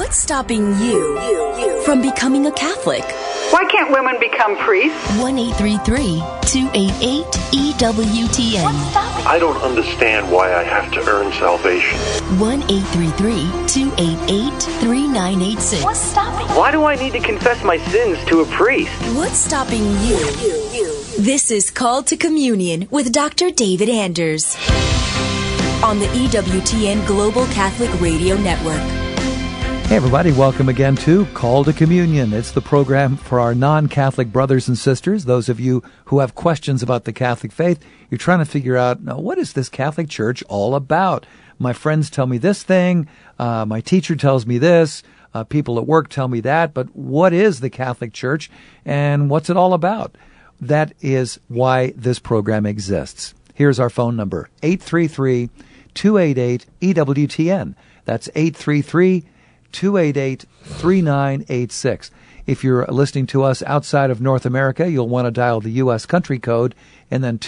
What's stopping you from becoming a Catholic? Why can't women become priests? 1-833-288-EWTN. I don't understand why I have to earn salvation. 1-833-288-3986. What's stopping? Why do I need to confess my sins to a priest? What's stopping you? This is Called to Communion with Dr. David Anders on the EWTN Global Catholic Radio Network. Hey everybody, welcome again to Call to Communion. It's the program for our non-Catholic brothers and sisters, those of you who have questions about the Catholic faith. You're trying to figure out, what is this Catholic Church all about? My friends tell me this thing, my teacher tells me this, people at work tell me that, but what is the Catholic Church and what's it all about? That is why this program exists. Here's our phone number, 833-288-EWTN. That's 833-288-3986. If you're listening to us outside of North America, you'll want to dial the U.S. country code and then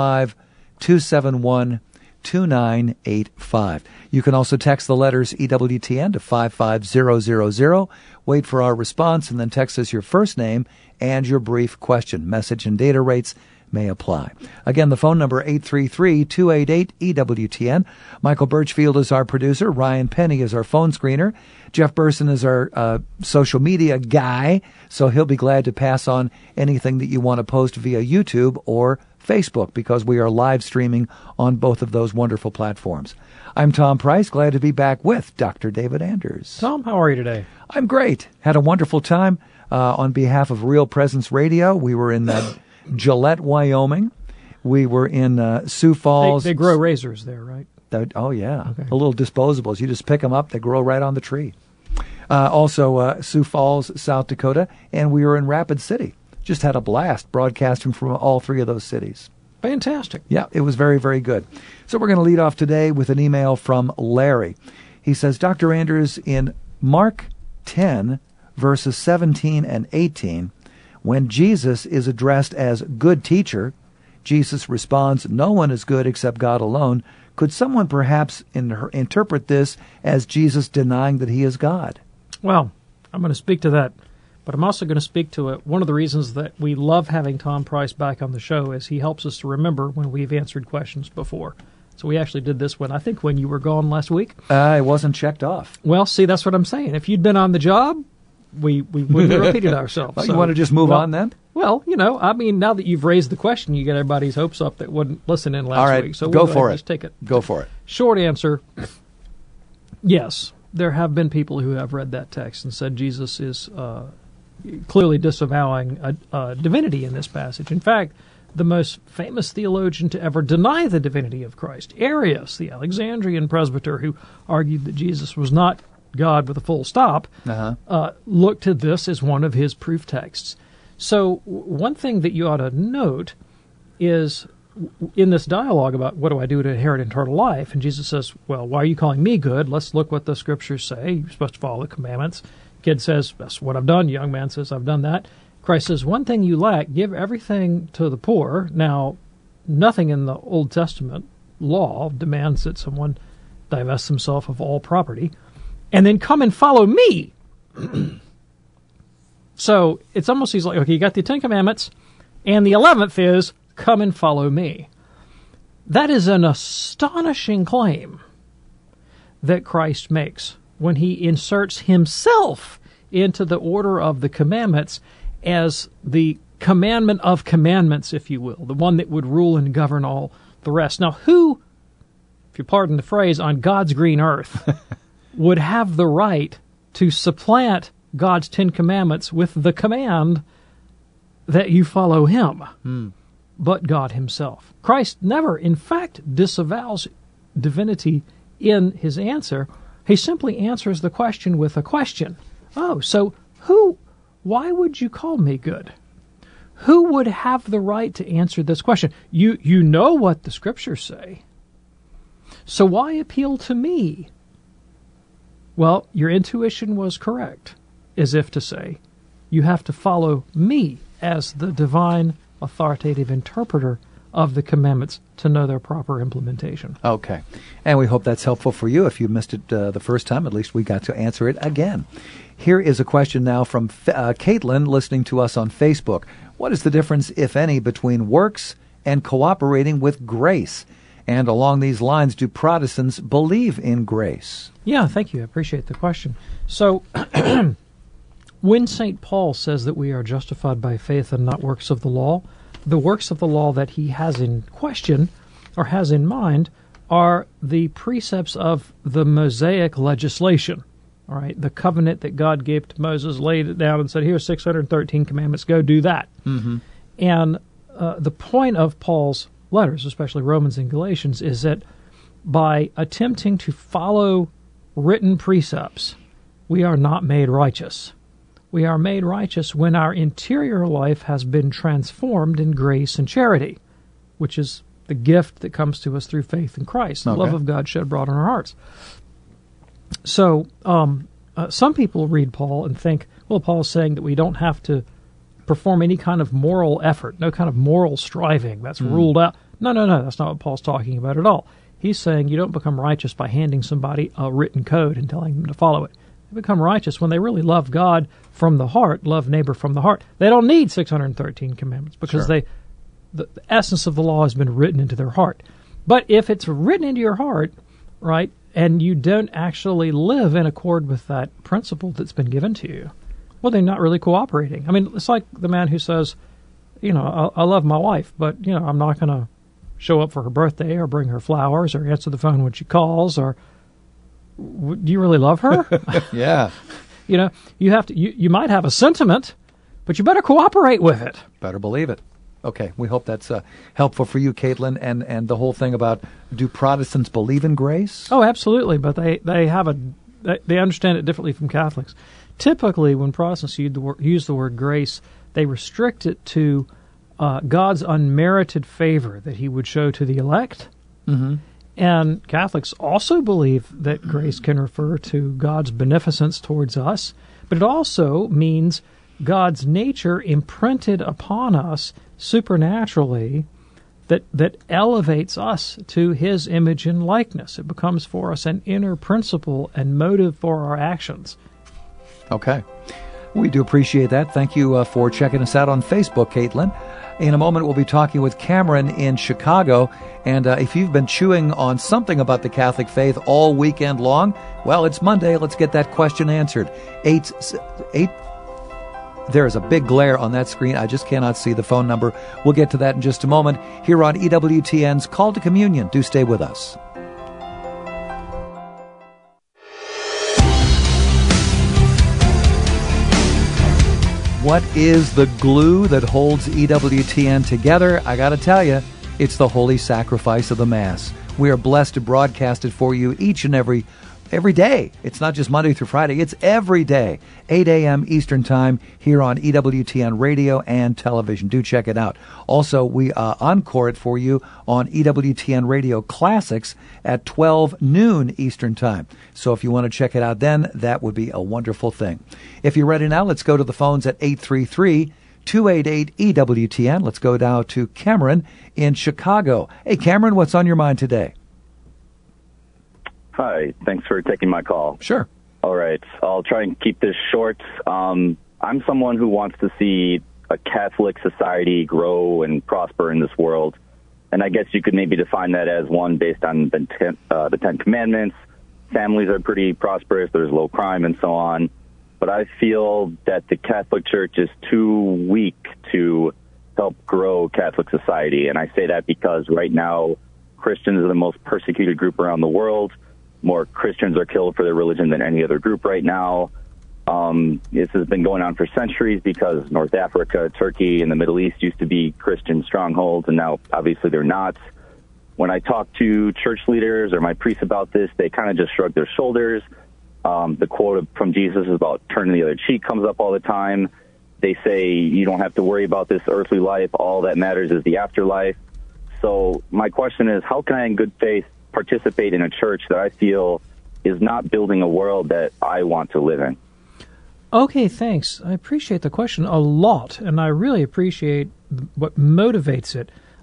205-271-2985. You can also text the letters EWTN to 55000. Wait for our response and then text us your first name and your brief question. Message and data rates may apply. Again, the phone number 833-288-EWTN. Michael Birchfield is our producer. Ryan Penny is our phone screener. Jeff Burson is our social media guy, so he'll be glad to pass on anything that you want to post via YouTube or Facebook, because we are live streaming on both of those wonderful platforms. I'm Tom Price, glad to be back with Dr. David Anders. Tom, how are you today? I'm great. Had a wonderful time on behalf of Real Presence Radio. We were in Gillette, Wyoming. We were in Sioux Falls. They grow razors there, right? Oh, yeah. Okay. The little disposables. You just pick them up. They grow right on the tree. Also, Sioux Falls, South Dakota. And we were in Rapid City. Just had a blast broadcasting from all three of those cities. Fantastic. Yeah, it was very, very good. So we're going to lead off today with an email from Larry. He says, Dr. Anders, in Mark 10, verses 17 and 18, when Jesus is addressed as good teacher, Jesus responds, no one is good except God alone. Could someone perhaps interpret this as Jesus denying that he is God? Well, I'm going to speak to that, but I'm also going to speak to it. One of the reasons that we love having Tom Price back on the show is he helps us to remember when we've answered questions before. So we actually did this one, I think, when you were gone last week. It wasn't checked off. Well, see, that's what I'm saying. If you'd been on the job, we wouldn't have repeated ourselves. Well, you want to just move on then? Well, now that you've raised the question, you get everybody's hopes up that wouldn't listen in last week. So go for it. Just take it. Go for it. Short answer, yes. There have been people who have read that text and said Jesus is clearly disavowing divinity in this passage. In fact, the most famous theologian to ever deny the divinity of Christ, Arius, the Alexandrian presbyter who argued that Jesus was not God with a full stop, looked at this as one of his proof texts. So one thing that you ought to note is in this dialogue about what do I do to inherit eternal life, and Jesus says, well, why are you calling me good? Let's look what the scriptures say. You're supposed to follow the commandments. Kid says, that's what I've done. Young man says, I've done that. Christ says, one thing you lack, give everything to the poor. Now, nothing in the Old Testament law demands that someone divest himself of all property, and then come and follow me. So it's almost, he's like, okay, you got the 10 Commandments, and the 11th is, come and follow me. That is an astonishing claim that Christ makes when he inserts himself into the order of the commandments as the commandment of commandments, if you will, the one that would rule and govern all the rest. Now, who, if you pardon the phrase, on God's green earth would have the right to supplant God's 10 Commandments with the command that you follow him, but God himself? Christ never, in fact, disavows divinity in his answer. He simply answers the question with a question. Oh, so why would you call me good? Who would have the right to answer this question? You know what the scriptures say. So why appeal to me? Well, your intuition was correct, as if to say, you have to follow me as the divine authoritative interpreter of the commandments to know their proper implementation. Okay. And we hope that's helpful for you. If you missed it the first time, at least we got to answer it again. Here is a question now from Caitlin, listening to us on Facebook. What is the difference, if any, between works and cooperating with grace? And along these lines, do Protestants believe in grace? Yeah, thank you. I appreciate the question. So, when St. Paul says that we are justified by faith and not works of the law, the works of the law that he has in question or has in mind are the precepts of the Mosaic legislation. All right, the covenant that God gave to Moses, laid it down and said, here's 613 commandments, go do that. Mm-hmm. And the point of Paul's letters, especially Romans and Galatians, is that by attempting to follow written precepts, we are not made righteous. We are made righteous when our interior life has been transformed in grace and charity, which is the gift that comes to us through faith in Christ, the love of God shed abroad in our hearts. So some people read Paul and think, well, Paul's saying that we don't have to perform any kind of moral effort, no kind of moral striving. That's ruled out. No, that's not what Paul's talking about at all. He's saying you don't become righteous by handing somebody a written code and telling them to follow it. They become righteous when they really love God from the heart, love neighbor from the heart. They don't need 613 commandments because the essence of the law has been written into their heart. But if it's written into your heart, right, and you don't actually live in accord with that principle that's been given to you, well, they're not really cooperating. I mean, it's like the man who says, I love my wife, but, I'm not going to show up for her birthday or bring her flowers or answer the phone when she calls or, do you really love her? Yeah. You have to. You might have a sentiment, but you better cooperate with it. Better believe it. Okay, we hope that's helpful for you, Caitlin, and the whole thing about, do Protestants believe in grace? Oh, absolutely, but they understand it differently from Catholics. Typically, when Protestants use the word grace, they restrict it to God's unmerited favor that he would show to the elect. Mm-hmm. And Catholics also believe that grace can refer to God's beneficence towards us, but it also means God's nature imprinted upon us supernaturally that elevates us to his image and likeness. It becomes for us an inner principle and motive for our actions. Okay. We do appreciate that. Thank you for checking us out on Facebook, Caitlin. In a moment, we'll be talking with Cameron in Chicago. And if you've been chewing on something about the Catholic faith all weekend long, well, it's Monday. Let's get that question answered. There is a big glare on that screen. I just cannot see the phone number. We'll get to that in just a moment here on EWTN's Call to Communion. Do stay with us. What is the glue that holds EWTN together? I got to tell you, it's the holy sacrifice of the Mass. We are blessed to broadcast it for you each and every day. It's not just Monday through Friday. It's every day, 8 a.m. Eastern Time here on EWTN Radio and Television. Do check it out. Also, we encore it for you on EWTN Radio Classics at 12 noon Eastern Time. So if you want to check it out then, that would be a wonderful thing. If you're ready now, let's go to the phones at 833-288-EWTN. Let's go now to Cameron in Chicago. Hey, Cameron, what's on your mind today? Hi, thanks for taking my call. Sure. All right, I'll try and keep this short. I'm someone who wants to see a Catholic society grow and prosper in this world, and I guess you could maybe define that as one based on the Ten Commandments. Families are pretty prosperous, there's low crime and so on, but I feel that the Catholic Church is too weak to help grow Catholic society, and I say that because right now Christians are the most persecuted group around the world. More Christians are killed for their religion than any other group right now. This has been going on for centuries because North Africa, Turkey, and the Middle East used to be Christian strongholds, and now obviously they're not. When I talk to church leaders or my priests about this, they kind of just shrug their shoulders. The quote from Jesus is about turning the other cheek comes up all the time. They say you don't have to worry about this earthly life. All that matters is the afterlife. So my question is, how can I in good faith participate in a church that I feel is not building a world that I want to live in? Okay, thanks. I appreciate the question a lot, and I really appreciate what motivates it.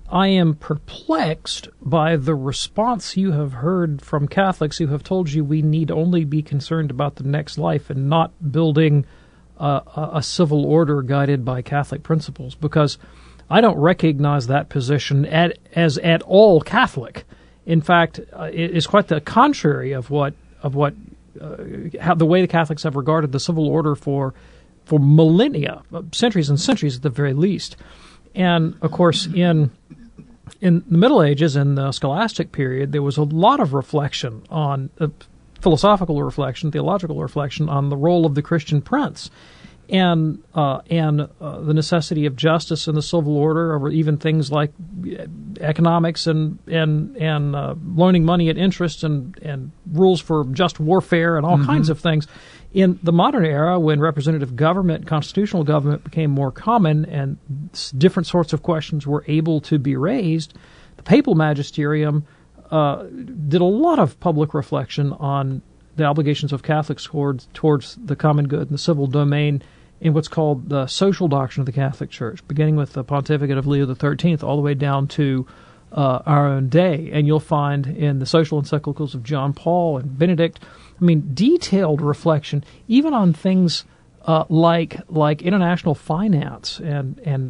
I am perplexed by the response you have heard from Catholics who have told you we need only be concerned about the next life and not building a civil order guided by Catholic principles, because I don't recognize that position as at all Catholic. In fact, it is quite the contrary of how the way the Catholics have regarded the civil order for millennia, centuries and centuries at the very least. And of course, in the Middle Ages, in the scholastic period, there was a lot of reflection on philosophical reflection, theological reflection on the role of the Christian prince, and the necessity of justice in the civil order, or even things like economics and loaning money at interest and rules for just warfare and all kinds of things. In the modern era, when representative government, constitutional government became more common and different sorts of questions were able to be raised, the papal magisterium did a lot of public reflection on the obligations of Catholics towards the common good and the civil domain in what's called the social doctrine of the Catholic Church, beginning with the pontificate of Leo XIII all the way down to our own day. And you'll find in the social encyclicals of John Paul and Benedict, detailed reflection, even on things like international finance and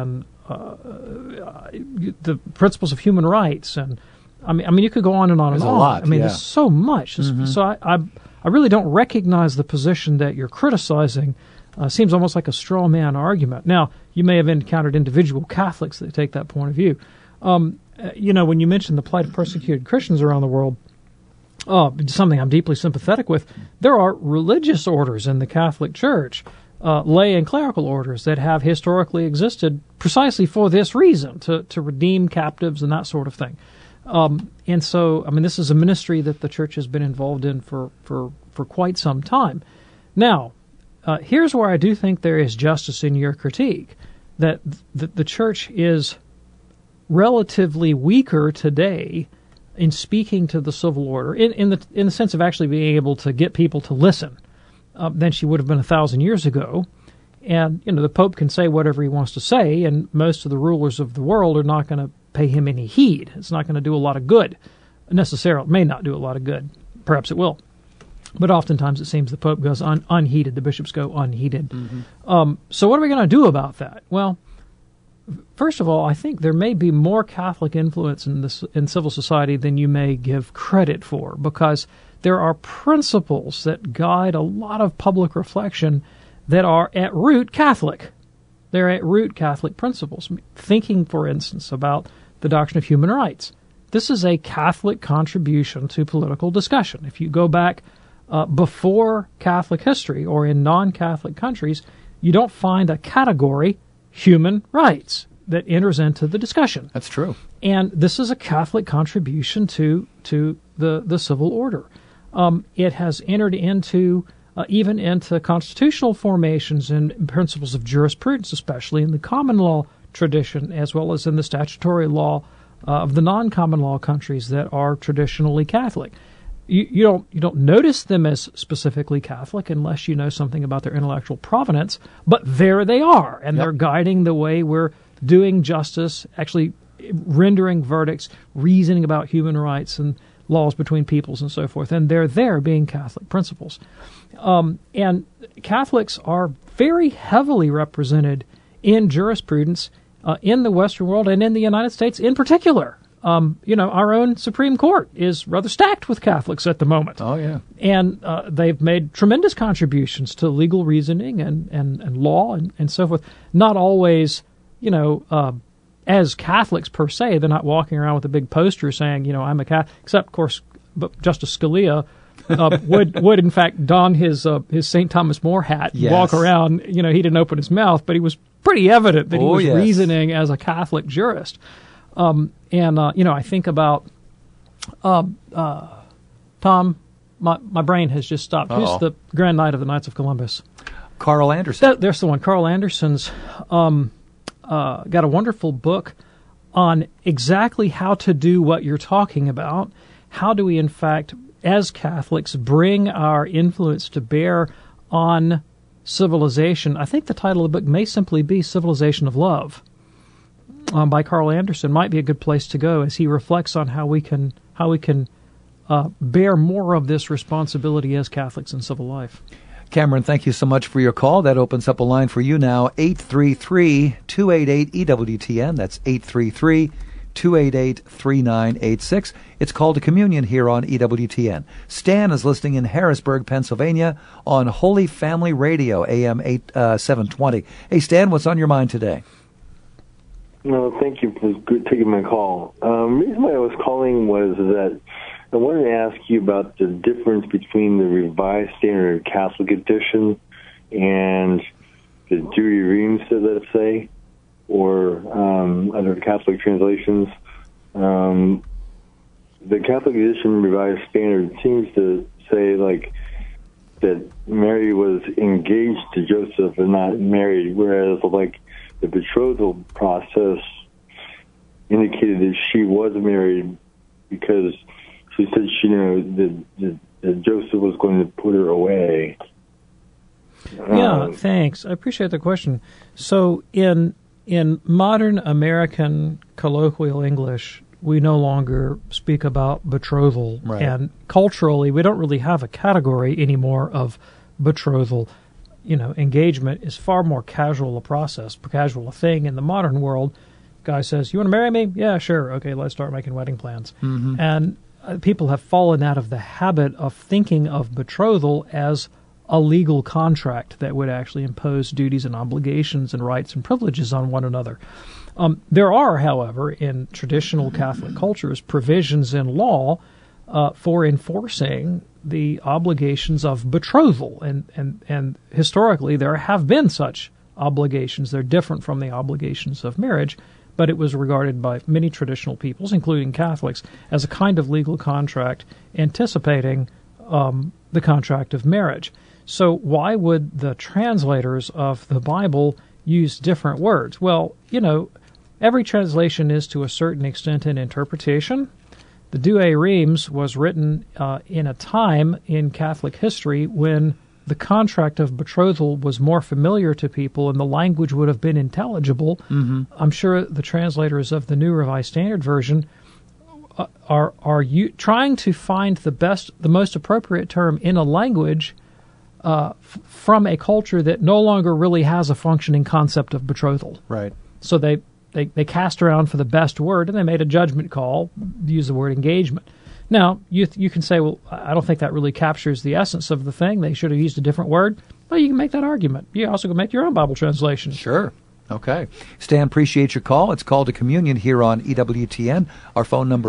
the principles of human rights, and you could go on and on and on. There's a lot. There's so much. So I really don't recognize the position that you're criticizing. Seems almost like a straw man argument. Now, you may have encountered individual Catholics that take that point of view. When you mention the plight of persecuted Christians around the world, something I'm deeply sympathetic with, there are religious orders in the Catholic Church, lay and clerical orders, that have historically existed precisely for this reason, to redeem captives and that sort of thing. And so, this is a ministry that the Church has been involved in for quite some time. Now, here's where I do think there is justice in your critique, that the Church is relatively weaker today in speaking to the civil order, in the sense of actually being able to get people to listen, than she would have been 1,000 years ago. And, the Pope can say whatever he wants to say, and most of the rulers of the world are not going to pay him any heed. It's not going to do a lot of good, necessarily. It may not do a lot of good. Perhaps it will. But oftentimes it seems the Pope goes unheeded. The bishops go unheeded. So what are we going to do about that? Well, first of all, I think there may be more Catholic influence in civil society than you may give credit for, because there are principles that guide a lot of public reflection that are at root Catholic. They're at root Catholic principles. Thinking, for instance, about the doctrine of human rights. This is a Catholic contribution to political discussion. If you go back before Catholic history or in non-Catholic countries, you don't find a category, human rights, that enters into the discussion. That's true. And this is a Catholic contribution to the civil order. It has entered into even into constitutional formations and principles of jurisprudence, especially in the common law tradition, as well as in the statutory law of the non-common law countries that are traditionally Catholic. You don't notice them as specifically Catholic unless you know something about their intellectual provenance, but there they are, and they're guiding the way we're doing justice, actually rendering verdicts, reasoning about human rights and laws between peoples and so forth, and they're there being Catholic principles. And Catholics are very heavily represented in jurisprudence in the Western world and in the United States in particular. Our own Supreme Court is rather stacked with Catholics at the moment. Oh, yeah. And they've made tremendous contributions to legal reasoning and law and so forth. Not always, as Catholics per se. They're not walking around with a big poster saying, I'm a Catholic, except, of course, Justice Scalia would in fact don his St. Thomas More hat and walk around. He didn't open his mouth, but he was pretty evident that he was reasoning as a Catholic jurist. I think about Tom. My brain has just stopped. Who's the Grand Knight of the Knights of Columbus? Carl Anderson. There's the one. Carl Anderson's got a wonderful book on exactly how to do what you're talking about. How do we, in fact, as Catholics, bring our influence to bear on civilization? I think the title of the book may simply be Civilization of Love. by Carl Anderson might be a good place to go as he reflects on how we can bear more of this responsibility as Catholics in civil life. Cameron, thank you so much for your call. That opens up a line for you now, 833-288-EWTN. That's 833-288-3986. It's Called to Communion here on EWTN. Stan is listening in Harrisburg, Pennsylvania on Holy Family Radio, AM 720. Hey, Stan, what's on your mind today? No, thank you for taking my call. The reason why I was calling was that I wanted to ask you about the difference between the Revised Standard Catholic Edition and the Douay Rheims, let's say, or other Catholic translations. The Catholic Edition Revised Standard seems to say, like, that Mary was engaged to Joseph and not married, whereas, like, the betrothal process indicated that she was married because she said she knew that Joseph was going to put her away. Yeah, thanks. I appreciate the question. So in modern American colloquial English, we no longer speak about betrothal. Right. And culturally, we don't really have a category anymore of betrothal. You know, engagement is far more casual a process, casual a thing in the modern world. Guy says, "You want to marry me?" "Yeah, sure." "Okay, let's start making wedding plans." Mm-hmm. And people have fallen out of the habit of thinking of betrothal as a legal contract that would actually impose duties and obligations and rights and privileges on one another. There are, however, in traditional Catholic cultures, provisions in law for enforcing the obligations of betrothal, and historically there have been such obligations. They're different from the obligations of marriage, but it was regarded by many traditional peoples, including Catholics, as a kind of legal contract anticipating the contract of marriage. So why would the translators of the Bible use different words? Well, you know, every translation is to a certain extent an interpretation. The Douay Rheims was written in a time in Catholic history when the contract of betrothal was more familiar to people and the language would have been intelligible. Mm-hmm. I'm sure the translators of the New Revised Standard Version are trying to find the most appropriate term in a language from a culture that no longer really has a functioning concept of betrothal. Right. So they cast around for the best word, and they made a judgment call, use the word engagement. Now, you can say, well, I don't think that really captures the essence of the thing. They should have used a different word. Well, you can make that argument. You also can make your own Bible translation. Sure. Okay. Stan, appreciate your call. It's Called to Communion here on EWTN. Our phone number,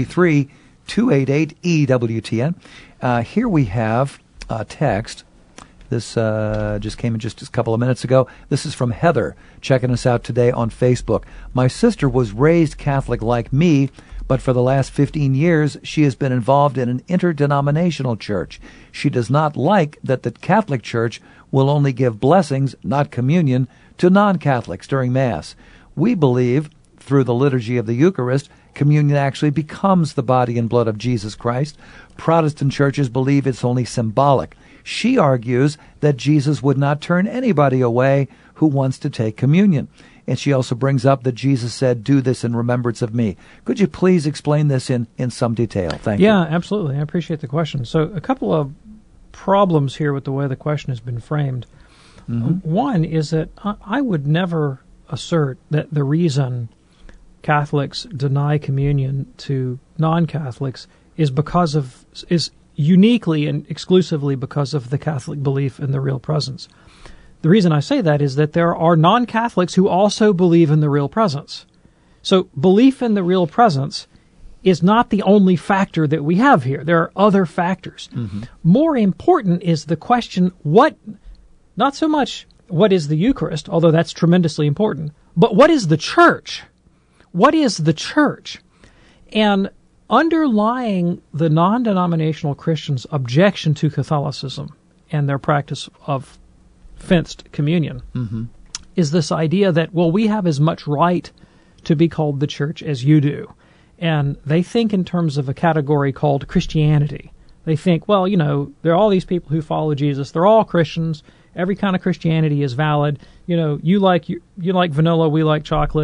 833-288-EWTN. Here we have a text. This just came in just a couple of minutes ago. This is from Heather, checking us out today on Facebook. My sister was raised Catholic like me, but for the last 15 years, she has been involved in an interdenominational church. She does not like that the Catholic Church will only give blessings, not communion, to non-Catholics during Mass. We believe, through the liturgy of the Eucharist, communion actually becomes the body and blood of Jesus Christ. Protestant churches believe it's only symbolic. She argues that Jesus would not turn anybody away who wants to take communion. And she also brings up that Jesus said, "Do this in remembrance of me." Could you please explain this in some detail? Thank you. Yeah, absolutely. I appreciate the question. So a couple of problems here with the way the question has been framed. Mm-hmm. One is that I would never assert that the reason Catholics deny communion to non-Catholics is uniquely and exclusively because of the Catholic belief in the real presence. The reason I say that is that there are non-Catholics who also believe in the real presence. So belief in the real presence is not the only factor that we have here. There are other factors. Mm-hmm. More important is the question, not so much what is the Eucharist, although that's tremendously important, but what is the Church? What is the Church? And underlying the non-denominational Christians' objection to Catholicism and their practice of fenced communion is this idea that, well, we have as much right to be called the Church as you do. And they think in terms of a category called Christianity. They think, well, you know, there are all these people who follow Jesus. They're all Christians. Every kind of Christianity is valid. You know, you like vanilla, we like chocolate.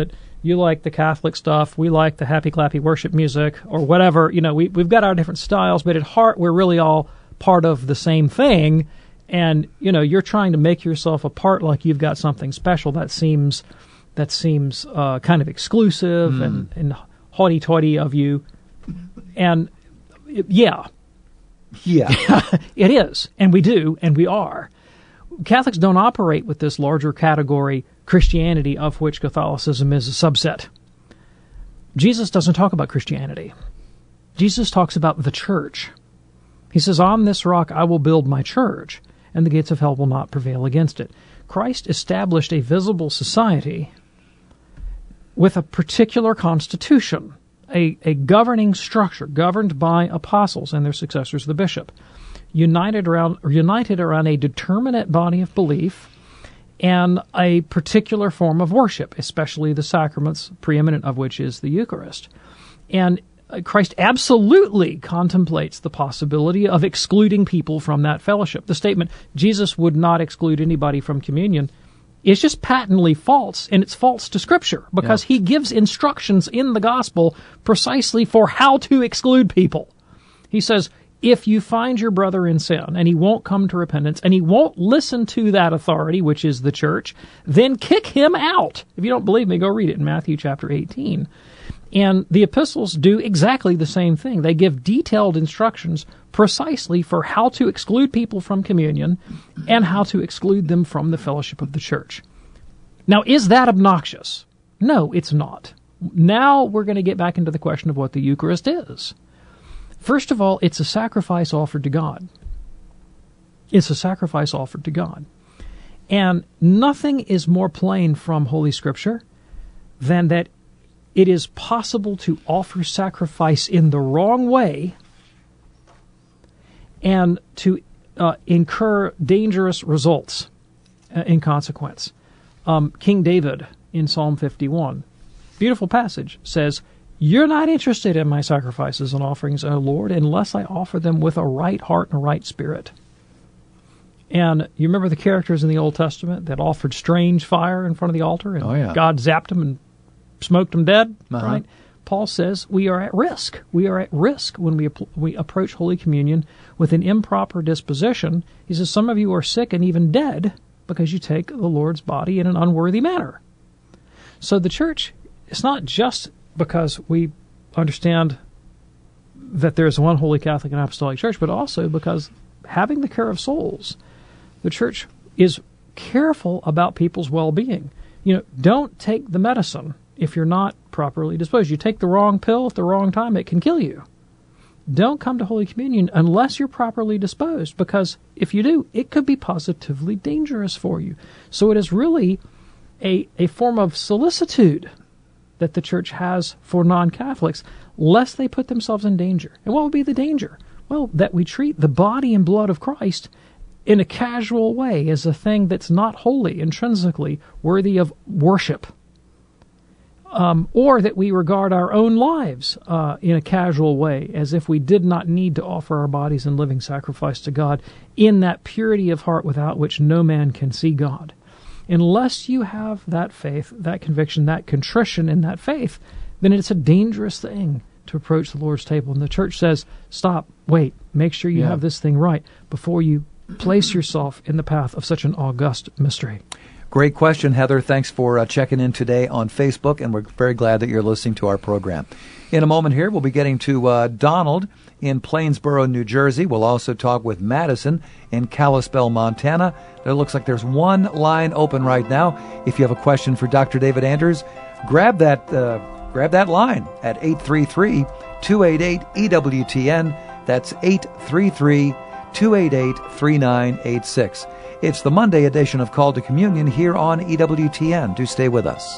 You like the Catholic stuff. We like the happy clappy worship music or whatever. We've got our different styles, but at heart, we're really all part of the same thing. And, you're trying to make yourself apart like you've got something special. That seems kind of exclusive and hoity-toity of you. And, yeah, it is. And we do, and we are. Catholics don't operate with this larger category, Christianity, of which Catholicism is a subset. Jesus doesn't talk about Christianity. Jesus talks about the church. He says, on this rock I will build my church, and the gates of hell will not prevail against it. Christ established a visible society with a particular constitution, a governing structure governed by apostles and their successors, the bishop, united around a determinate body of belief and a particular form of worship, especially the sacraments, preeminent of which is the Eucharist. And Christ absolutely contemplates the possibility of excluding people from that fellowship. The statement, Jesus would not exclude anybody from communion, is just patently false, and it's false to Scripture, because he gives instructions in the gospel precisely for how to exclude people. He says, if you find your brother in sin, and he won't come to repentance, and he won't listen to that authority, which is the church, then kick him out. If you don't believe me, go read it in Matthew chapter 18. And the epistles do exactly the same thing. They give detailed instructions precisely for how to exclude people from communion and how to exclude them from the fellowship of the church. Now, is that obnoxious? No, it's not. Now we're going to get back into the question of what the Eucharist is. First of all, it's a sacrifice offered to God. It's a sacrifice offered to God. And nothing is more plain from Holy Scripture than that it is possible to offer sacrifice in the wrong way and to incur dangerous results in consequence. King David in Psalm 51, beautiful passage, says, "You're not interested in my sacrifices and offerings, O Lord, unless I offer them with a right heart and a right spirit." And you remember the characters in the Old Testament that offered strange fire in front of the altar, and God zapped them and smoked them dead, right? Paul says we are at risk. We are at risk when we approach Holy Communion with an improper disposition. He says some of you are sick and even dead because you take the Lord's body in an unworthy manner. So the church, it's not just because we understand that there's one holy Catholic and Apostolic Church, but also because having the care of souls, the church is careful about people's well-being. Don't take the medicine if you're not properly disposed. You take the wrong pill at the wrong time, it can kill you. Don't come to Holy Communion unless you're properly disposed, because if you do, it could be positively dangerous for you. So it is really a form of solicitude that the church has for non-Catholics, lest they put themselves in danger. And what would be the danger? Well, that we treat the body and blood of Christ in a casual way as a thing that's not holy, intrinsically worthy of worship. Or that we regard our own lives in a casual way, as if we did not need to offer our bodies in living sacrifice to God in that purity of heart without which no man can see God. Unless you have that faith, that conviction, that contrition in that faith, then it's a dangerous thing to approach the Lord's table. And the church says, stop, wait, make sure you have this thing right before you place yourself in the path of such an august mystery. Great question, Heather. Thanks for checking in today on Facebook, and we're very glad that you're listening to our program. In a moment here, we'll be getting to Donald in Plainsboro, New Jersey. We'll also talk with Madison in Kalispell, Montana. It looks like there's one line open right now. If you have a question for Dr. David Anders, grab that line at 833-288-EWTN. That's 833-288-3986. It's the Monday edition of Call to Communion here on EWTN. Do stay with us.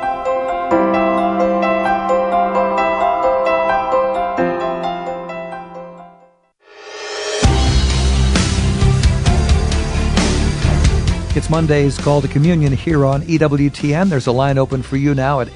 It's Monday's Call to Communion here on EWTN. There's a line open for you now at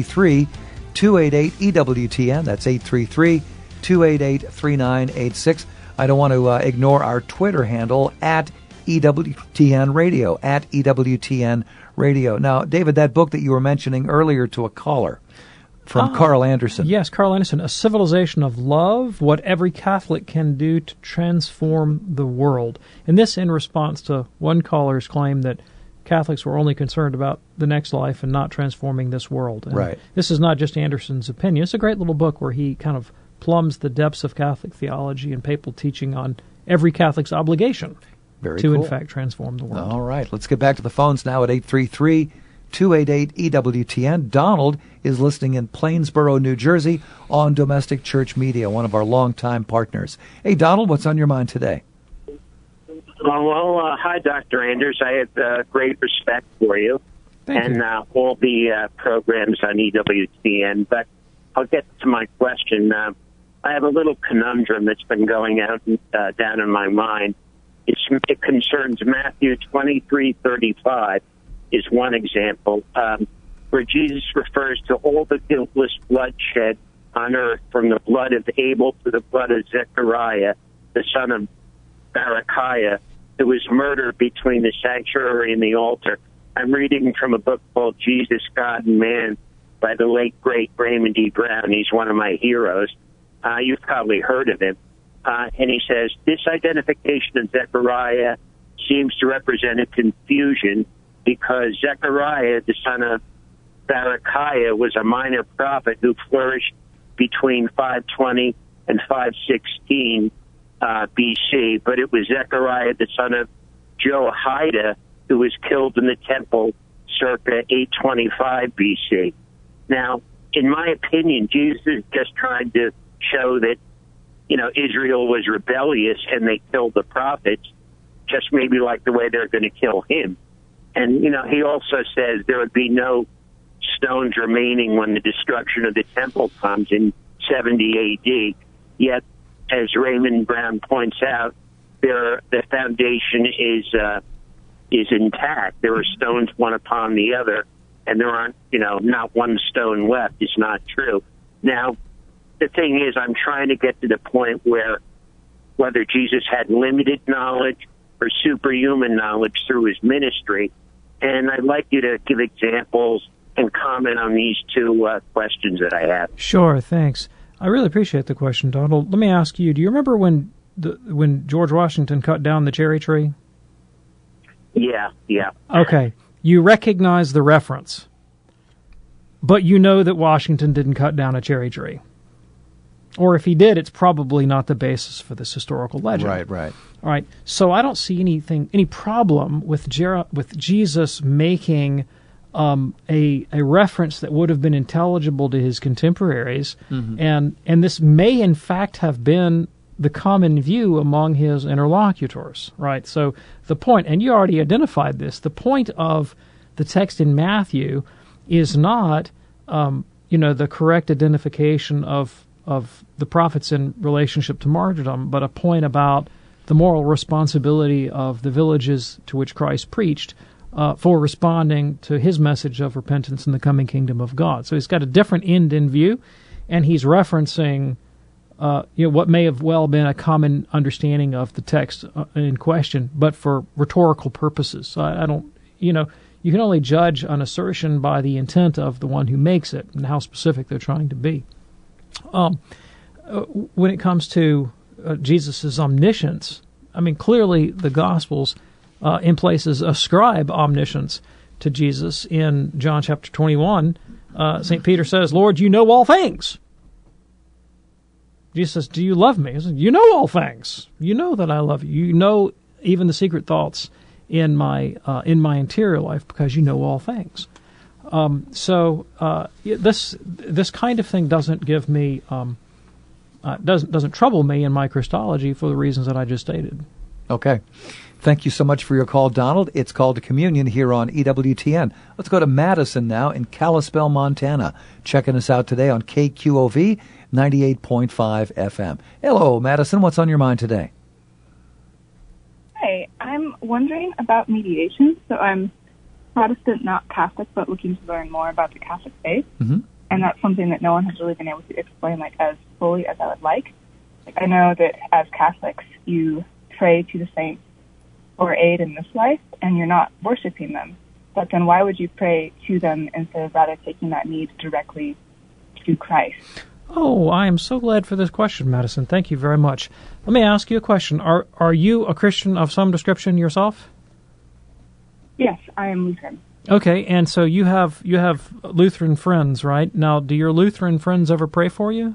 833-288-EWTN. That's 833-288-3986. I don't want to ignore our Twitter handle at EWTN Radio, at EWTN Radio. Now, David, that book that you were mentioning earlier to a caller from Carl Anderson. Yes, Carl Anderson, A Civilization of Love, What Every Catholic Can Do to Transform the World. And this in response to one caller's claim that Catholics were only concerned about the next life and not transforming this world. And right. This is not just Anderson's opinion. It's a great little book where he kind of plumbs the depths of Catholic theology and papal teaching on every Catholic's obligation to, in fact, transform the world. All right. Let's get back to the phones now at 833-288-EWTN. Donald is listening in Plainsboro, New Jersey on Domestic Church Media, one of our longtime partners. Hey, Donald, what's on your mind today? Hi, Dr. Anders. I have great respect for you and all the programs on EWTN, but I'll get to my question. I have a little conundrum that's been going down in my mind. It concerns Matthew 23:35 is one example, where Jesus refers to all the guiltless bloodshed on earth, from the blood of Abel to the blood of Zechariah, the son of Barachiah, who was murdered between the sanctuary and the altar. I'm reading from a book called Jesus, God, and Man by the late, great Raymond D. Brown. He's one of my heroes. You've probably heard of him. And he says, this identification of Zechariah seems to represent a confusion because Zechariah, the son of Barachiah, was a minor prophet who flourished between 520 and 516 BC, but it was Zechariah, the son of Jehoiada, who was killed in the temple circa 825 BC. Now, in my opinion, Jesus is just trying to show that, Israel was rebellious and they killed the prophets, just maybe like the way they're going to kill him. And, he also says there would be no stones remaining when the destruction of the temple comes in 70 AD. Yet, as Raymond Brown points out, the foundation is intact. There are stones one upon the other, and there aren't, not one stone left. It's not true. Now, the thing is, I'm trying to get to the point where whether Jesus had limited knowledge or superhuman knowledge through his ministry, and I'd like you to give examples and comment on these two questions that I have. Sure, thanks. I really appreciate the question, Donald. Let me ask you, do you remember when George Washington cut down the cherry tree? Yeah. Okay. You recognize the reference, but you know that Washington didn't cut down a cherry tree. Or if he did, it's probably not the basis for this historical legend. Right. All right. So I don't see any problem with Jesus making a reference that would have been intelligible to his contemporaries, and this may in fact have been the common view among his interlocutors, right? So the point, and you already identified this, the point of the text in Matthew is not, the correct identification of the prophets in relationship to martyrdom, but a point about the moral responsibility of the villages to which Christ preached for responding to his message of repentance and the coming kingdom of God. So he's got a different end in view, and he's referencing what may have well been a common understanding of the text in question, but for rhetorical purposes. So I don't, you can only judge an assertion by the intent of the one who makes it and how specific they're trying to be. When it comes to Jesus' omniscience, clearly the Gospels in places ascribe omniscience to Jesus. In John chapter 21, St. Peter says, Lord, you know all things. Jesus says, do you love me? He says, you know all things. You know that I love you. You know even the secret thoughts in my interior life because you know all things. This kind of thing doesn't give me doesn't trouble me in my Christology for the reasons that I just stated. Okay. Thank you so much for your call, Donald. It's Called to Communion here on EWTN. Let's go to Madison now in Kalispell, Montana, checking us out today on KQOV 98.5 FM. Hello, Madison. What's on your mind today? Hi. I'm wondering about mediation. So I'm Protestant, not Catholic, but looking to learn more about the Catholic faith. Mm-hmm. And that's something that no one has really been able to explain as fully as I would like. I know that as Catholics, you pray to the saints or aid in this life, and you're not worshiping them. But then why would you pray to them instead of rather taking that need directly to Christ? Oh, I am so glad for this question, Madison. Thank you very much. Let me ask you a question. Are you a Christian of some description yourself? Yes, I am Lutheran. Okay, and so you have Lutheran friends, right? Now, do your Lutheran friends ever pray for you?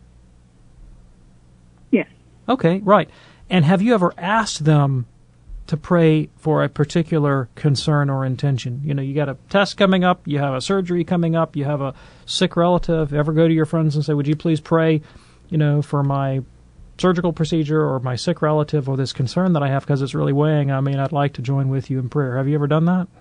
Yes. Okay, right. And have you ever asked them to pray for a particular concern or intention? You know, you got a test coming up, you have a surgery coming up, you have a sick relative. Ever go to your friends and say, would you please pray, for my surgical procedure or my sick relative or this concern that I have because it's really weighing on me and I'd like to join with you in prayer? Have you ever done that?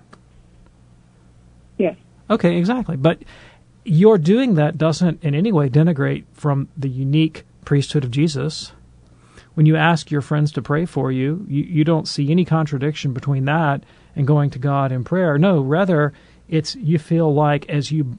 Yes. Okay, exactly. But your doing that doesn't in any way denigrate from the unique priesthood of Jesus. When you ask your friends to pray for you, you don't see any contradiction between that and going to God in prayer. No, rather, it's you feel like as you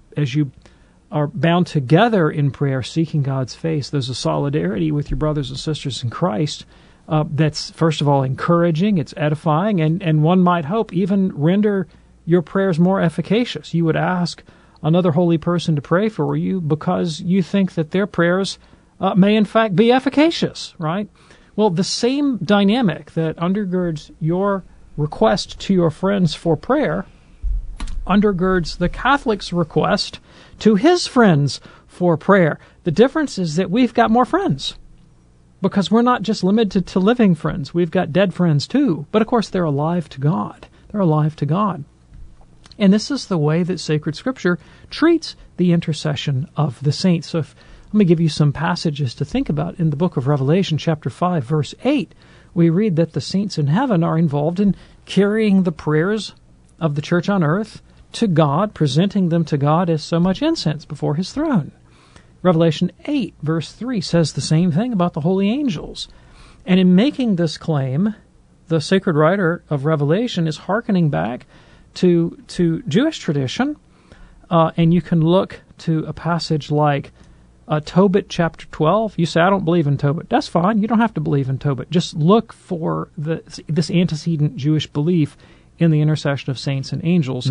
are bound together in prayer, seeking God's face, there's a solidarity with your brothers and sisters in Christ that's, first of all, encouraging, it's edifying, and one might hope even render your prayers more efficacious. You would ask another holy person to pray for you because you think that their prayers may in fact be efficacious, right? Well, the same dynamic that undergirds your request to your friends for prayer undergirds the Catholic's request to his friends for prayer. The difference is that we've got more friends because we're not just limited to living friends. We've got dead friends too. But of course, they're alive to God. They're alive to God. And this is the way that sacred Scripture treats the intercession of the saints. So let me give you some passages to think about. In the book of Revelation, chapter 5, verse 8, we read that the saints in heaven are involved in carrying the prayers of the church on earth to God, presenting them to God as so much incense before his throne. Revelation 8, verse 3 says the same thing about the holy angels. And in making this claim, the sacred writer of Revelation is hearkening back to Jewish tradition, and you can look to a passage like Tobit chapter 12. You say, I don't believe in Tobit. That's fine. You don't have to believe in Tobit. Just look for this antecedent Jewish belief in the intercession of saints and angels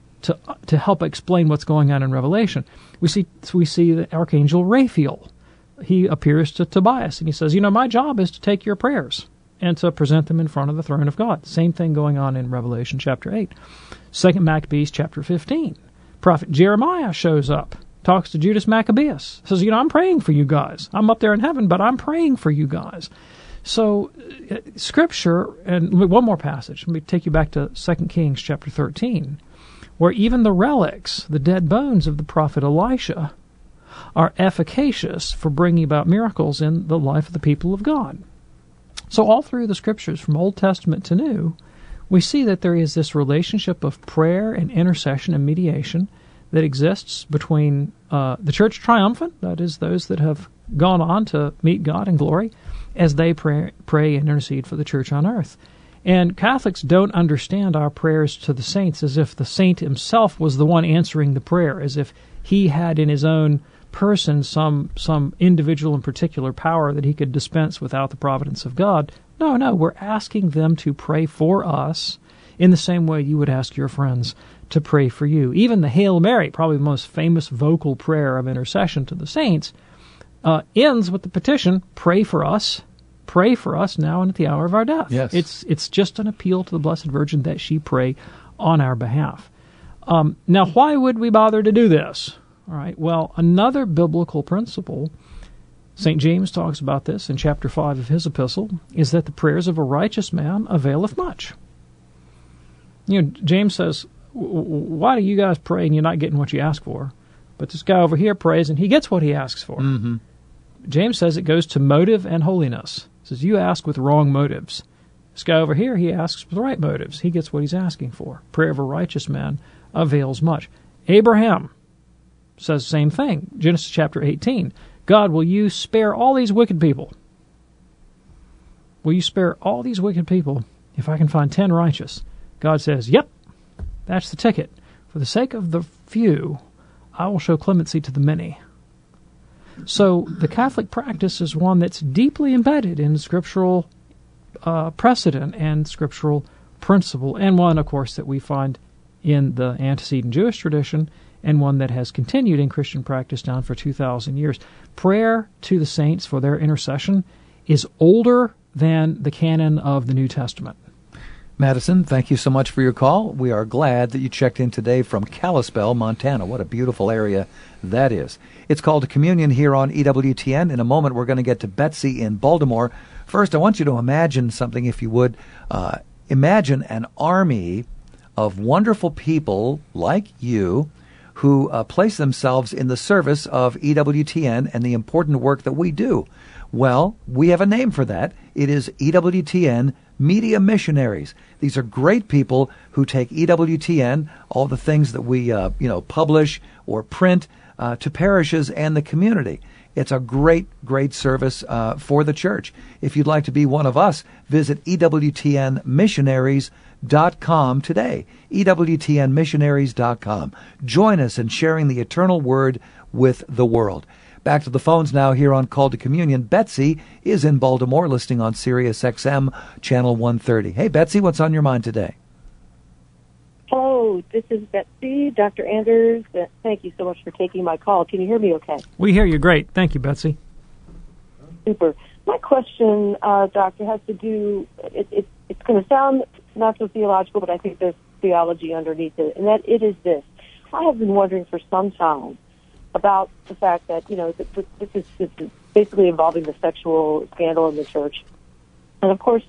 to help explain what's going on in Revelation. We see the archangel Raphael. He appears to Tobias, and he says, my job is to take your prayers and to present them in front of the throne of God. Same thing going on in Revelation chapter 8. 2 Maccabees chapter 15. Prophet Jeremiah shows up, talks to Judas Maccabeus, says, I'm praying for you guys. I'm up there in heaven, but I'm praying for you guys. So Scripture, and one more passage. Let me take you back to 2 Kings chapter 13, where even the relics, the dead bones of the prophet Elisha, are efficacious for bringing about miracles in the life of the people of God. So all through the Scriptures, from Old Testament to New, we see that there is this relationship of prayer and intercession and mediation that exists between the Church Triumphant, that is, those that have gone on to meet God in glory, as they pray and intercede for the Church on earth. And Catholics don't understand our prayers to the saints as if the saint himself was the one answering the prayer, as if he had in his own person some individual and particular power that he could dispense without the providence of God. No, we're asking them to pray for us in the same way you would ask your friends to pray for you. Even the Hail Mary, probably the most famous vocal prayer of intercession to the saints, ends with the petition, pray for us now and at the hour of our death. Yes. It's just an appeal to the Blessed Virgin that she pray on our behalf. Now, why would we bother to do this? All right. Well, another biblical principle, St. James talks about this in chapter 5 of his epistle, is that the prayers of a righteous man availeth much. James says, why do you guys pray and you're not getting what you ask for? But this guy over here prays and he gets what he asks for. Mm-hmm. James says it goes to motive and holiness. He says you ask with wrong motives. This guy over here, he asks with right motives. He gets what he's asking for. Prayer of a righteous man avails much. Abraham says the same thing. Genesis chapter 18. God, will you spare all these wicked people? Will you spare all these wicked people if I can find 10 righteous? God says, yep, that's the ticket. For the sake of the few, I will show clemency to the many. So the Catholic practice is one that's deeply embedded in scriptural precedent and scriptural principle, and one, of course, that we find in the antecedent Jewish tradition, and one that has continued in Christian practice down for 2,000 years. Prayer to the saints for their intercession is older than the canon of the New Testament. Madison, thank you so much for your call. We are glad that you checked in today from Kalispell, Montana. What a beautiful area that is. It's called to Communion here on EWTN. In a moment, we're going to get to Betsy in Baltimore. First, I want you to imagine something, if you would. Imagine an army of wonderful people like you who place themselves in the service of EWTN and the important work that we do. Well, we have a name for that. It is EWTN Media Missionaries. These are great people who take EWTN, all the things that we publish or print, to parishes and the community. It's a great, great service for the church. If you'd like to be one of us, visit EWTNmissionaries.com today. EWTNmissionaries.com. Join us in sharing the eternal word with the world. Back to the phones now here on Call to Communion. Betsy is in Baltimore, listening on Sirius XM, Channel 130. Hey, Betsy, what's on your mind today? Hello, this is Betsy. Dr. Anders, thank you so much for taking my call. Can you hear me okay? We hear you great. Thank you, Betsy. Super. My question, Doctor, has to do, it's going to sound not so theological, but I think there's theology underneath it, and that it is this. I have been wondering for some time about the fact that, this is basically involving the sexual scandal in the church. And, of course,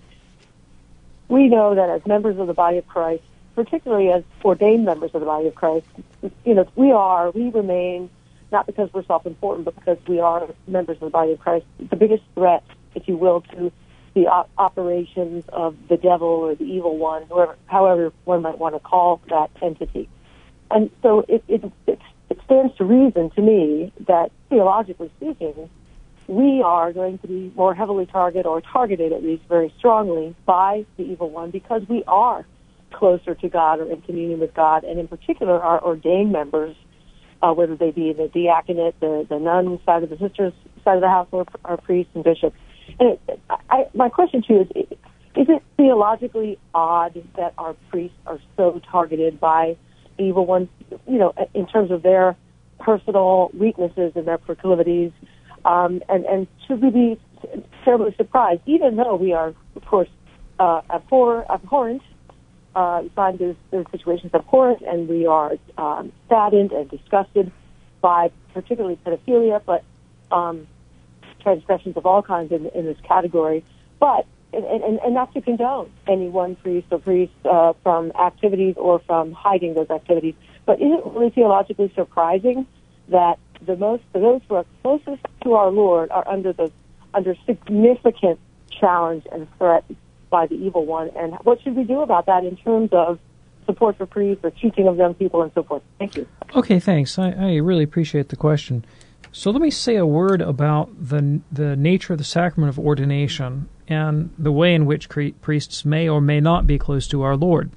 we know that as members of the body of Christ, particularly as ordained members of the body of Christ, we remain, not because we're self-important, but because we are members of the body of Christ, the biggest threat, if you will, to the operations of the devil or the evil one, however one might want to call that entity. And so it stands to reason to me that, theologically speaking, we are going to be more heavily targeted at least very strongly by the evil one, because we are closer to God or in communion with God, and in particular our ordained members, whether they be the diaconate, the nun side of the sisters side of the house, or our priests and bishops. And my question to you is it theologically odd that our priests are so targeted by evil ones, in terms of their personal weaknesses and their proclivities, and should we be terribly surprised, even though we are, of course, abhorrent, we find those situations abhorrent, and we are saddened and disgusted by particularly pedophilia, but transgressions of all kinds in this category, but and not to condone any one priest or priest from activities or from hiding those activities. But is it really theologically surprising that those who are closest to our Lord are under significant challenge and threat by the evil one? And what should we do about that in terms of support for priests or teaching of young people and so forth? Thank you. Okay, thanks. I really appreciate the question. So let me say a word about the nature of the sacrament of ordination and the way in which priests may or may not be close to our Lord.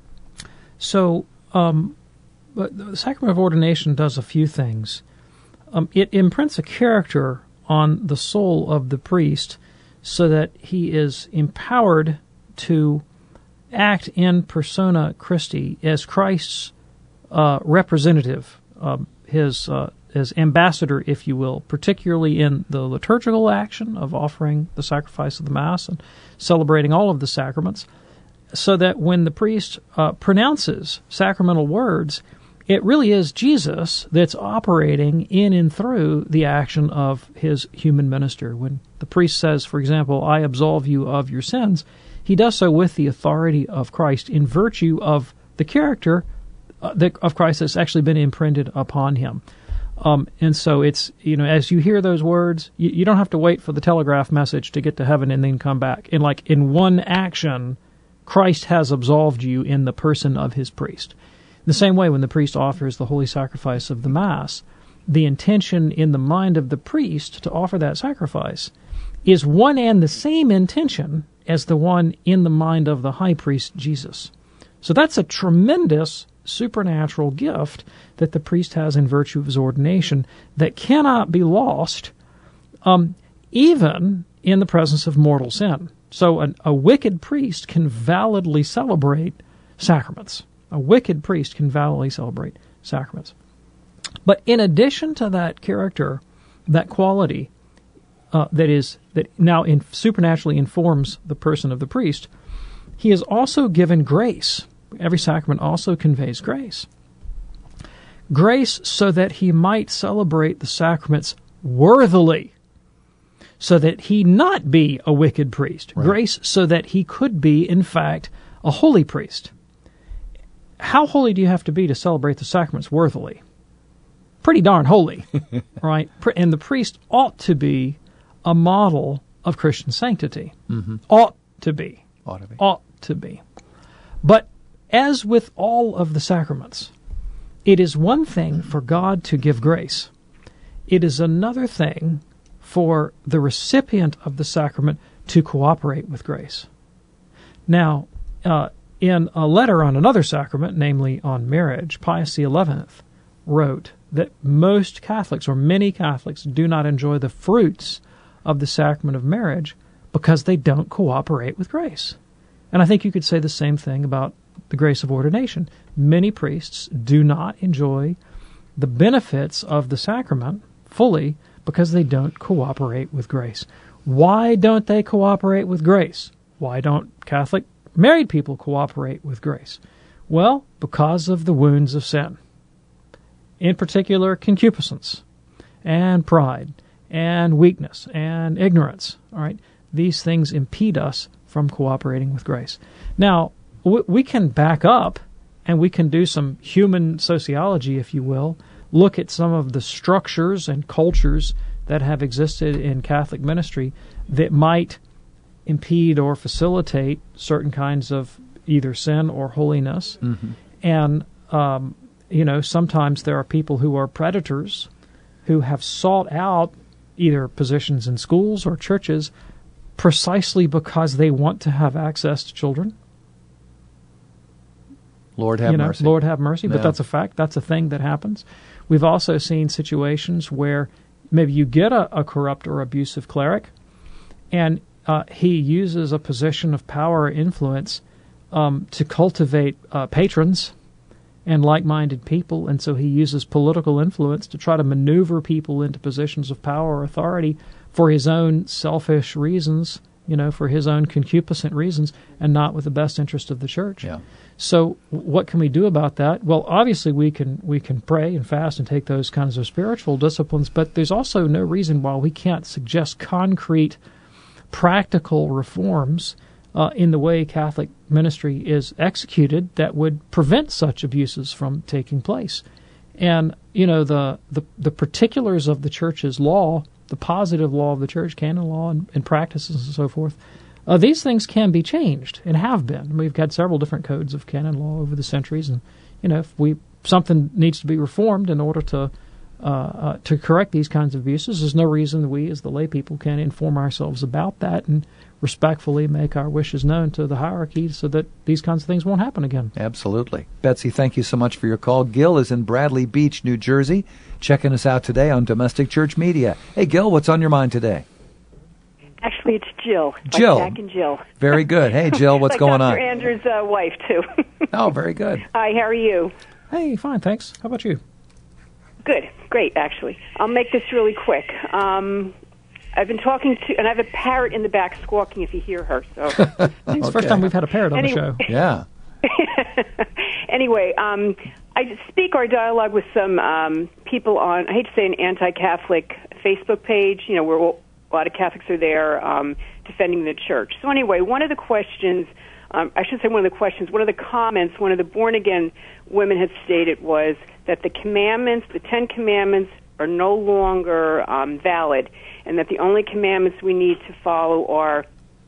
So the sacrament of ordination does a few things. It imprints a character on the soul of the priest so that he is empowered to act in persona Christi as Christ's representative, as ambassador, if you will, particularly in the liturgical action of offering the sacrifice of the Mass and celebrating all of the sacraments, so that when the priest pronounces sacramental words, it really is Jesus that's operating in and through the action of his human minister. When the priest says, for example, I absolve you of your sins, he does so with the authority of Christ in virtue of the character of Christ that's actually been imprinted upon him. And so it's, as you hear those words, you don't have to wait for the telegraph message to get to heaven and then come back. In one action, Christ has absolved you in the person of his priest. In the same way, when the priest offers the holy sacrifice of the Mass, the intention in the mind of the priest to offer that sacrifice is one and the same intention as the one in the mind of the high priest, Jesus. So that's a tremendous supernatural gift that the priest has in virtue of his ordination that cannot be lost even in the presence of mortal sin. So a wicked priest can validly celebrate sacraments. A wicked priest can validly celebrate sacraments. But in addition to that character, that quality that now supernaturally informs the person of the priest, he is also given grace. Every sacrament also conveys grace. Grace so that he might celebrate the sacraments worthily, so that he not be a wicked priest. Right. Grace so that he could be, in fact, a holy priest. How holy do you have to be to celebrate the sacraments worthily? Pretty darn holy, right? And the priest ought to be a model of Christian sanctity. Mm-hmm. Ought to be. Ought to be. But as with all of the sacraments, it is one thing for God to give grace. It is another thing for the recipient of the sacrament to cooperate with grace. Now, in a letter on another sacrament, namely on marriage, Pius XI wrote that most Catholics, or many Catholics, do not enjoy the fruits of the sacrament of marriage because they don't cooperate with grace. And I think you could say the same thing about the grace of ordination. Many priests do not enjoy the benefits of the sacrament fully because they don't cooperate with grace. Why don't they cooperate with grace? Why don't Catholic married people cooperate with grace? Well, because of the wounds of sin. In particular, concupiscence and pride and weakness and ignorance. All right, these things impede us from cooperating with grace. Now, we can back up and we can do some human sociology, if you will, look at some of the structures and cultures that have existed in Catholic ministry that might impede or facilitate certain kinds of either sin or holiness. Mm-hmm. And sometimes there are people who are predators who have sought out either positions in schools or churches precisely because they want to have access to children. Lord have mercy. Lord have mercy, but that's a fact. That's a thing that happens. We've also seen situations where maybe you get a corrupt or abusive cleric, and he uses a position of power or influence to cultivate patrons and like-minded people, and so he uses political influence to try to maneuver people into positions of power or authority for his own selfish reasons, for his own concupiscent reasons, and not with the best interest of the church. Yeah. So what can we do about that? Well, obviously we can pray and fast and take those kinds of spiritual disciplines, but there's also no reason why we can't suggest concrete, practical reforms in the way Catholic ministry is executed that would prevent such abuses from taking place. And, the particulars of the Church's law, the positive law of the Church, canon law and practices and so forth, these things can be changed and have been. We've had several different codes of canon law over the centuries, and if something needs to be reformed in order to correct these kinds of abuses, there's no reason we as the lay people can't inform ourselves about that and respectfully make our wishes known to the hierarchy so that these kinds of things won't happen again. Absolutely. Betsy, thank you so much for your call. Gil is in Bradley Beach, New Jersey, checking us out today on Domestic Church Media. Hey, Gil, what's on your mind today? Actually, it's Jill. Jill. Like Jack and Jill. Very good. Hey, Jill, what's like going Dr. on? Andrews' wife, too. Oh, very good. Hi, how are you? Hey, fine, thanks. How about you? Good. Great, actually. I'll make this really quick. I've been talking to, and I have a parrot in the back squawking if you hear her. So It's the first time we've had a parrot on the show. Yeah. Anyway, I speak or dialogue with some people on, I hate to say, an anti-Catholic Facebook page, where a lot of Catholics are there defending the church. So anyway, one of the questions, one of the comments, one of the born-again women had stated was that the commandments, the 10 commandments, are no longer valid, and that the only commandments we need to follow are,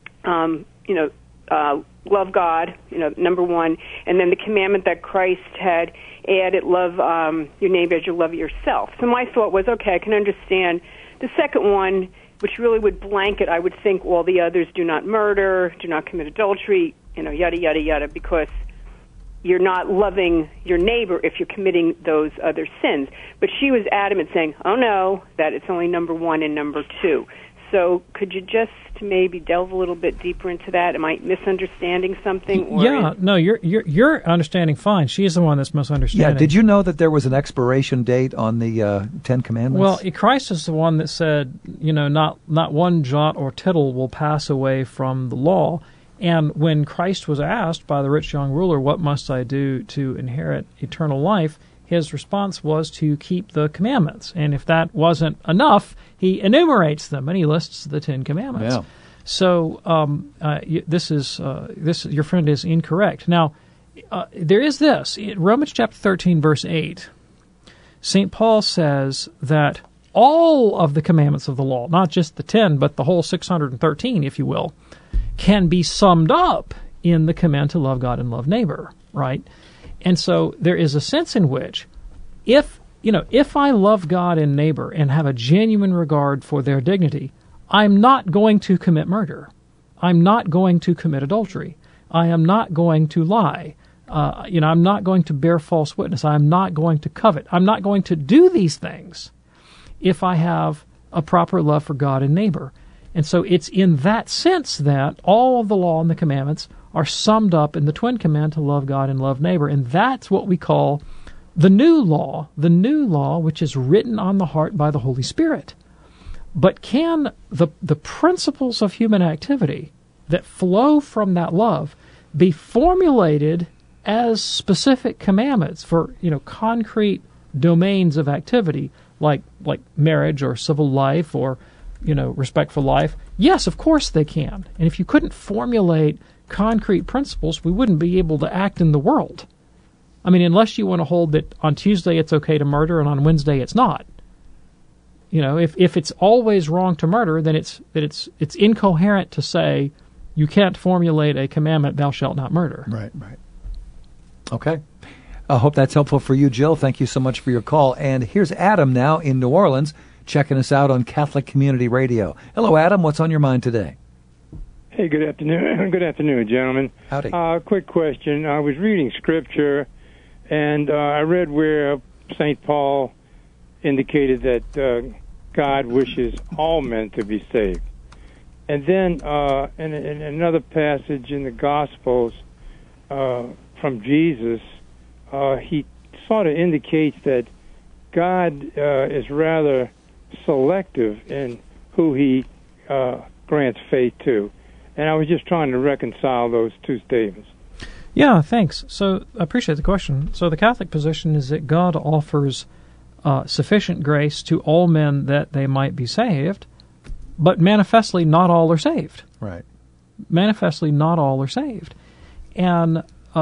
love God, number one, and then the commandment that Christ had added, love your neighbor as you love yourself. So my thought was, okay, I can understand the second one, which really would blanket, I would think, all the others: do not murder, do not commit adultery, yada, yada, yada, because you're not loving your neighbor if you're committing those other sins. But she was adamant, saying, oh, no, that it's only number one and number two. So could you just maybe delve a little bit deeper into that? Am I misunderstanding something? Or yeah, no, you're understanding fine. She's the one that's misunderstanding. Yeah, did you know that there was an expiration date on the Ten Commandments? Well, Christ is the one that said, not one jot or tittle will pass away from the law. And when Christ was asked by the rich young ruler, what must I do to inherit eternal life, his response was to keep the commandments. And if that wasn't enough, he enumerates them, and he lists the 10 Commandments. Yeah. So your friend is incorrect. Now, there is this. In Romans chapter 13, verse 8, St. Paul says that all of the commandments of the law, not just the 10, but the whole 613, if you will, can be summed up in the command to love God and love neighbor, right? And so there is a sense in which if I love God and neighbor and have a genuine regard for their dignity, I'm not going to commit murder. I'm not going to commit adultery. I am not going to lie. I'm not going to bear false witness. I'm not going to covet. I'm not going to do these things if I have a proper love for God and neighbor. And so it's in that sense that all of the law and the commandments are summed up in the twin command to love God and love neighbor. And that's what we call the new law which is written on the heart by the Holy Spirit. But can the principles of human activity that flow from that love be formulated as specific commandments for concrete domains of activity like marriage or civil life or respect for life? Yes, of course they can. And if you couldn't formulate concrete principles, we wouldn't be able to act in the world. I mean, unless you want to hold that on Tuesday it's okay to murder and on Wednesday it's not. If it's always wrong to murder, then it's incoherent to say you can't formulate a commandment, thou shalt not murder. Right. Okay. I hope that's helpful for you, Jill. Thank you so much for your call. And here's Adam now in New Orleans, checking us out on Catholic Community Radio. Hello, Adam. What's on your mind today? Hey, good afternoon. Good afternoon, gentlemen. Howdy. Quick question. I was reading Scripture, and I read where St. Paul indicated that God wishes all men to be saved. And then in another passage in the Gospels from Jesus, he sort of indicates that God is rather selective in who he grants faith to. And I was just trying to reconcile those two statements. Yeah, thanks. So I appreciate the question. So the Catholic position is that God offers sufficient grace to all men that they might be saved, but manifestly not all are saved. Right. Manifestly not all are saved. And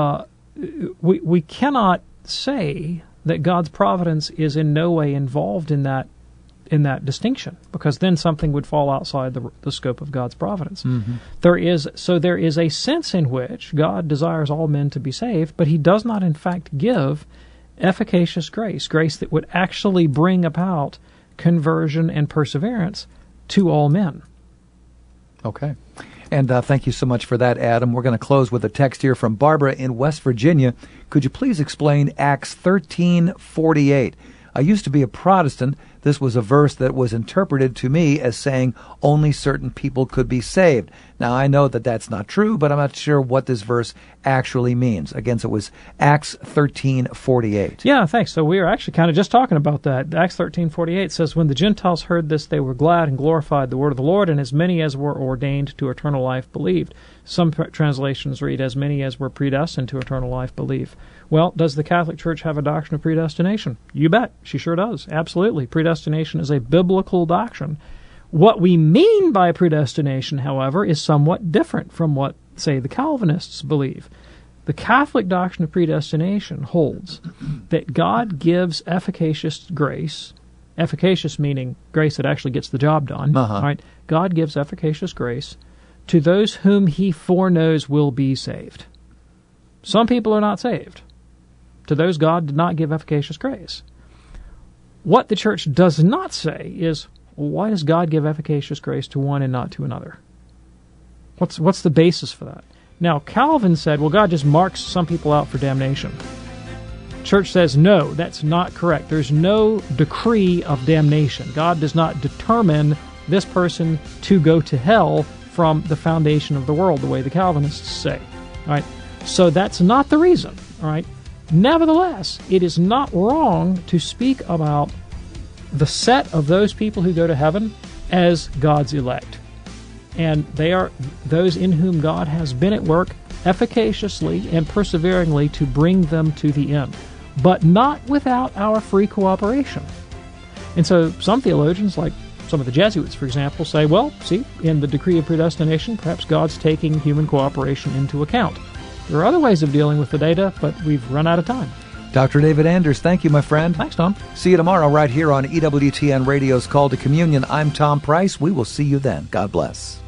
we cannot say that God's providence is in no way involved in that distinction, because then something would fall outside the scope of God's providence. Mm-hmm. There is a sense in which God desires all men to be saved, but he does not in fact give efficacious grace that would actually bring about conversion and perseverance to all men. Okay. And thank you so much for that, Adam. We're going to close with a text here from Barbara in West Virginia. Could you please explain Acts 13:48? I used to be a Protestant. This was a verse that was interpreted to me as saying only certain people could be saved. Now, I know that that's not true, but I'm not sure what this verse actually means. Again, so it was Acts 13:48. Yeah, thanks. So we were actually kind of just talking about that. Acts 13:48 says, when the Gentiles heard this, they were glad and glorified the word of the Lord, and as many as were ordained to eternal life believed. Some translations read, as many as were predestined to eternal life believe. Well, does the Catholic Church have a doctrine of predestination? You bet. She sure does. Absolutely. Predestination is a biblical doctrine. What we mean by predestination, however, is somewhat different from what, say, the Calvinists believe. The Catholic doctrine of predestination holds that God gives efficacious grace, efficacious meaning grace that actually gets the job done, right? God gives efficacious grace to those whom he foreknows will be saved. Some people are not saved. To those, God did not give efficacious grace. What the Church does not say is, why does God give efficacious grace to one and not to another? What's the basis for that? Now, Calvin said, well, God just marks some people out for damnation. Church says, no, that's not correct. There's no decree of damnation. God does not determine this person to go to hell from the foundation of the world, the way the Calvinists say. All right? So that's not the reason. All right? Nevertheless, it is not wrong to speak about the set of those people who go to heaven as God's elect. And they are those in whom God has been at work efficaciously and perseveringly to bring them to the end, but not without our free cooperation. And so some theologians, like some of the Jesuits, for example, say, well, see, in the decree of predestination, perhaps God's taking human cooperation into account. There are other ways of dealing with the data, but we've run out of time. Dr. David Anders, thank you, my friend. Thanks, Tom. See you tomorrow right here on EWTN Radio's Call to Communion. I'm Tom Price. We will see you then. God bless.